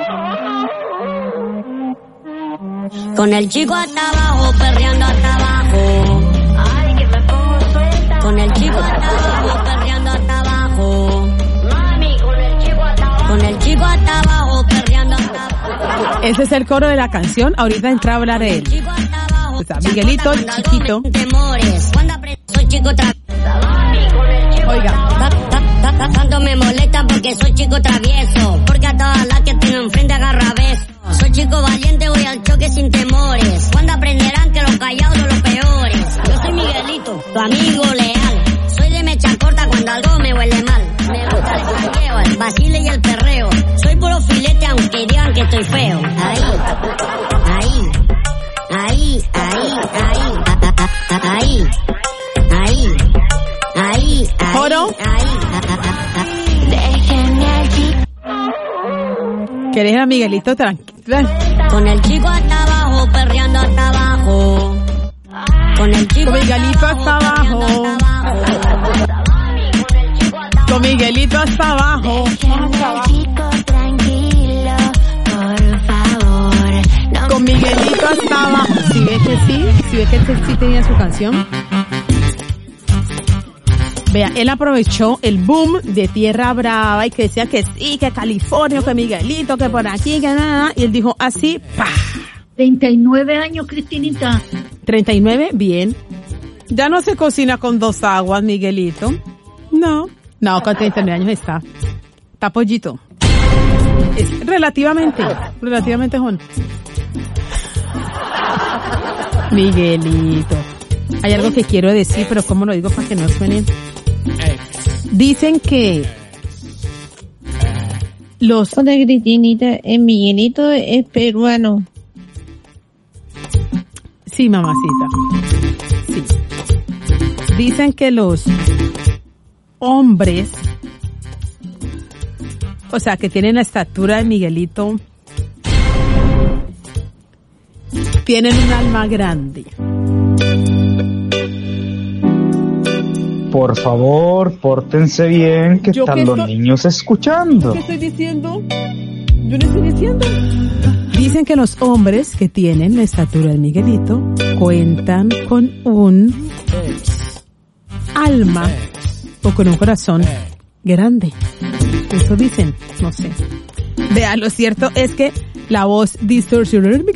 Con el chico hasta abajo, perreando hasta abajo. Ay, que me pongo suelta. Con el chico hasta abajo, perreando hasta abajo. Mami, con el chico hasta abajo. Con el chico hasta abajo, perreando hasta abajo. Ese es el coro de la canción. Ahorita entra a hablar él. O sea, Miguelito, el chiquito. Soy chico travieso. Oiga. Tanto me molesta porque soy chico travieso. Porque a todas las que tengo enfrente agarra besos. Soy chico valiente, voy al choque sin temores. Cuando aprenderán que los callados son los peores. Yo soy Miguelito, tu amigo leal. Soy de mecha corta cuando algo me huele mal. Me gusta el jangueo, el vacile y el perreo. Soy puro filete aunque digan que estoy feo. Ahí, ahí, ahí, ahí, ahí, ahí, ahí, ahí, ¿Joro? ¿Querés a Miguelito tranquilo? Con el chico hasta abajo, perreando hasta abajo. Con el chico Con Miguelito hasta abajo. Con Miguelito hasta abajo. Con Miguelito hasta abajo. Si ves que sí, si ves que él sí tenía su canción. Vea, él aprovechó el boom de Tierra Brava y que decía que sí, que California, que Miguelito, que por aquí, que nada. Y él dijo así, ¡pah! treinta y nueve años, Cristinita. treinta y nueve, bien. Ya no se cocina con dos aguas, Miguelito. No. No, con treinta y nueve años está. Está pollito. Es relativamente, relativamente joven. Miguelito. Hay algo que quiero decir, pero ¿cómo lo digo para que no suene? Dicen que los... Hola, Cristinita, el Miguelito es peruano. Sí, mamacita. Sí. Dicen que los hombres, o sea, que tienen la estatura de Miguelito, tienen un alma grande. Por favor, pórtense bien, que están los estoy... niños escuchando. ¿Qué estoy diciendo? Yo no estoy diciendo. Dicen que los hombres que tienen la estatura de Miguelito cuentan con un alma o con un corazón grande. Eso dicen, no sé. Vea, lo cierto es que la voz distorsionada de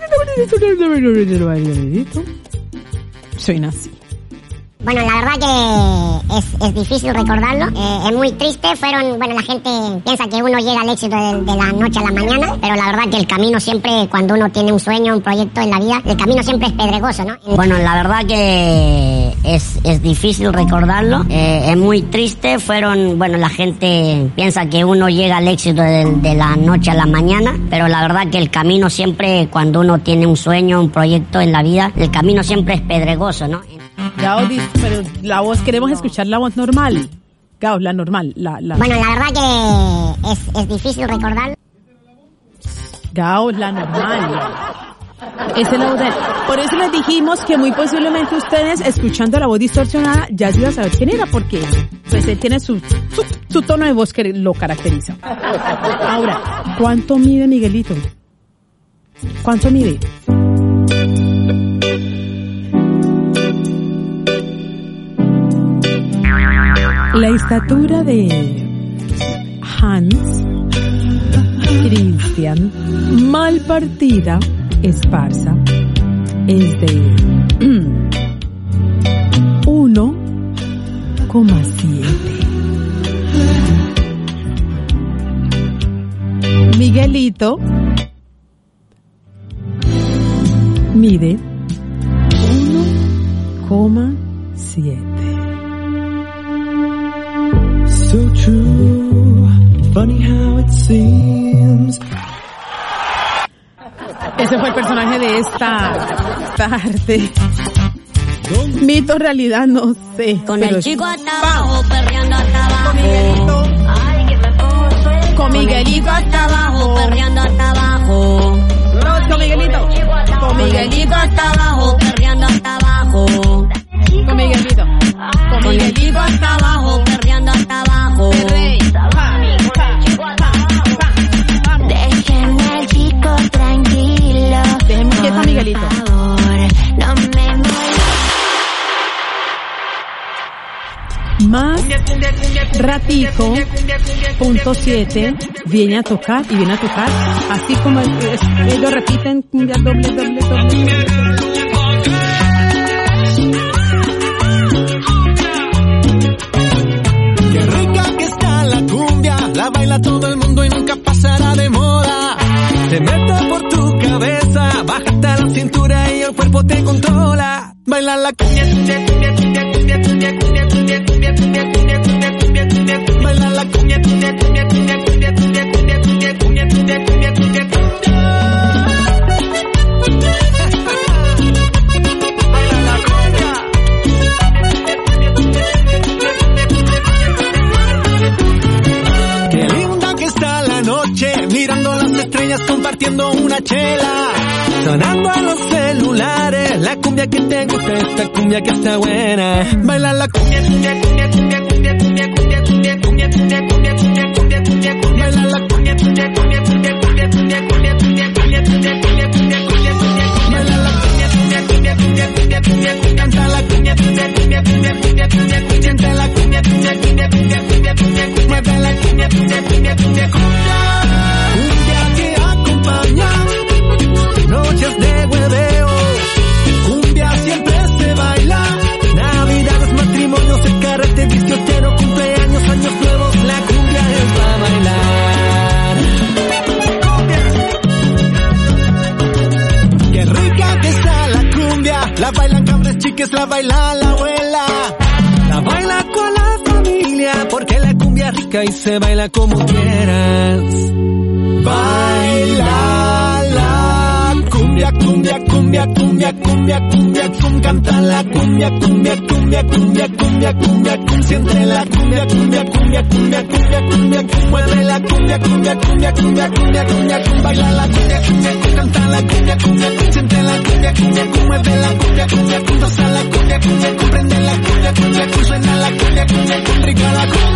Miguelito suena así. Bueno, la verdad que es, es difícil recordarlo, eh, es muy triste, fueron, bueno, la gente piensa que uno llega al éxito de, de la noche a la mañana, pero la verdad que el camino siempre, cuando uno tiene un sueño, un proyecto en la vida, el camino siempre es pedregoso, ¿no? Bueno, la verdad que es, es difícil recordarlo, eh, es muy triste, fueron, bueno, la gente piensa que uno llega al éxito de, de la noche a la mañana, pero la verdad que el camino siempre, cuando uno tiene un sueño, un proyecto en la vida, el camino siempre es pedregoso, ¿no? Gao, pero la voz, queremos escuchar la voz normal. Gao, la normal. La, la... Bueno, la verdad que es, es difícil recordarlo. Gao, la normal. Esa es la voz de... Por eso les dijimos que muy posiblemente ustedes, escuchando la voz distorsionada, ya se iban a saber quién era, porque pues él tiene su, su, su tono de voz que lo caracteriza. Ahora, ¿cuánto mide Miguelito? ¿Cuánto mide? La estatura de Hans Christian Malpartida Esparza es de uno coma siete. Miguelito mide uno coma siete. So true, funny how it seems. Eso Ese fue el personaje de esta tarde. Mito, realidad, no sé. Con pero el chico hasta abajo, perreando hasta abajo. Con Miguelito hasta abajo, perreando hasta abajo. Con Miguelito. Con Miguelito hasta abajo, perreando hasta abajo. Con Miguelito. Con Miguelito hasta abajo, perreando hasta abajo. Déjenme al chico tranquilo. Déjenme quieto a Miguelito. Por favor, no me molestes. Más ratico, punto siete, viene a tocar y viene a tocar, así como el, es, ellos repiten cumbia doble, doble, doble. Qué rica que está la cumbia, la baila todo el mundo y nunca pasará de moda. Se mete por tu cabeza, bájate la cintura y el cuerpo te controla. Baila la cumbia, cumbia, cumbia, cumbia, cumbia, cumbia, cumbia, cumbia, cumbia, cumbia, cumbia, cumbia, cumbia, cumbia, baila la cumbia, cumbia, cumbia, cumbia, cumbia, cumbia, cumbia, cumbia, cumbia, cumbia, cumbia, cumbia, cumbia. Baila la cumbia. Qué linda que está la noche, mirando las estrellas, compartiendo una chela. Sonando a los celulares, la cumbia que te gusta, esta cumbia que está buena. Baila la cumbia, cumbia, cumbia, cumbia, cumbia, cumbia, cumbia, cumbia, cumbia, cumbia, cumbia, cumbia, cumbia, cumbia, cumbia. Baila la cumbia, cumbia, cumbia, cumbia, cumbia, cumbia, cumbia, cumbia, cumbia, cumbia, cumbia, cumbia, cumbia, cumbia. Baila la cumbia, cumbia, cumbia, cumbia, cumbia, cumbia, cumbia. Canta la cumbia, cumbia, cumbia, cumbia, cumbia, cumbia, cumbia. Siente la cumbia, cumbia, cumbia, cumbia, cumbia, cumbia, cumbia. Mueve la cumbia, cumbia, cumbia, cumbia, cumbia. Cumbia que acompaña noches de hueveo, cumbia siempre se baila, navidades, matrimonios, el carrete, discoteros, cumpleaños, años nuevos, la cumbia es para bailar. Cumbia. Qué rica que está la cumbia, la bailan cabres chiques, la baila la abuela, la baila con la familia, porque la cumbia es rica y se baila como quieras. Baila la cumbia, cumbia, cumbia, cumbia, cumbia, cumbia, cum, canta la cumbia, cumbia, cumbia, cumbia, cumbia, cumbia, cum, siente la cumbia, cumbia, cumbia, cumbia, cumbia, cumbia, cum, mueve la cumbia, cumbia, cumbia, cumbia, cumbia, cumbia, cum, baila la cumbia, cumbia, cum, canta la cumbia, cumbia, cum, siente la cumbia, cumbia, cum, mueve la cumbia, cumbia, cum, goza la cumbia, cumbia, cum, prende la cumbia, cumbia, cum, suena la cumbia, cumbia, cum, rica la cumbia.